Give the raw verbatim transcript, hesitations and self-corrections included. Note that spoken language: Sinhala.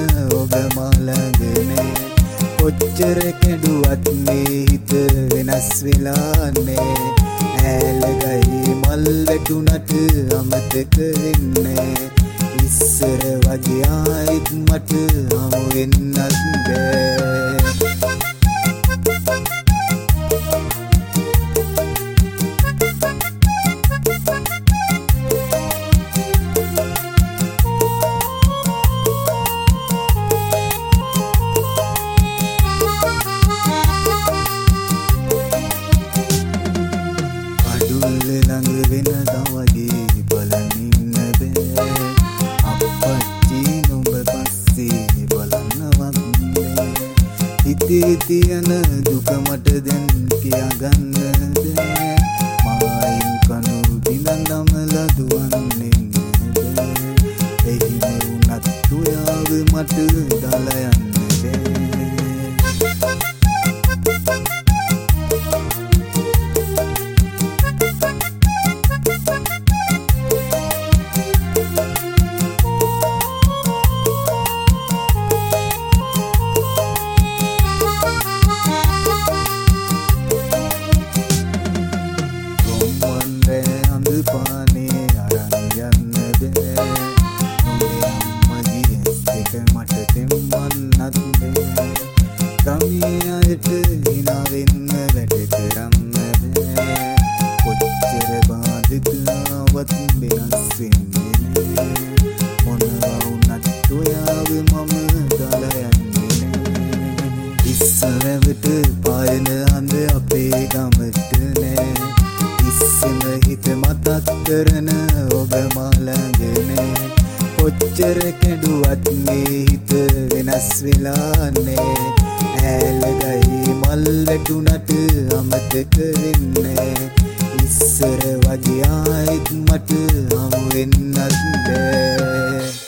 ඔබ මළඟනේ කොච්චර කෙඩුවත් මේ හිත වෙනස් වෙලානේ ඈලගයි මල් වැටුණට අමතක වෙන්නේ ඉස්සර වගේ ආයිත් මට හමු වෙන්නත් බෑ ළඟ වෙනදා වගේ බලන් ඉන්න බෑ අප්පච්චි නුඹ පස්සේ බලන්නවත් බෑ හිතේ තියෙන දුක මට දැන් කියා ගන්න බෑ මායින් කනු බිඳන්නම ලදුවන්නේ බෑ එහෙම වුණත් ඔයාව මට දාලා යන්න බෑ පානේ අරන් යන්න බෑ නුඹේ අම්මගේ ඇස් දෙක මට දෙන්නත් බෑ ගමේ අයට හිනා වෙන්න වැඩ කරන්න බෑ කොච්චර බාධක ආවත් වෙනස් වෙන්නේ නෑ මොනවා වුණත් ඔයාව මම දාලා යන්නේ නෑ ඉස්සරවට පායන හඳ අපේ ගමට නෑ ඉස්සෙම හිත මතක් කරන ඔබ මළඟනේ කොච්චර කෙඩුවත් මේ හිත වෙනස් වෙලානේ ඈලගයි මල් වැටුණට අමතක වෙන්නේ ඉස්සර වගේ ආයිත් මට හමු වෙන්නත් බෑ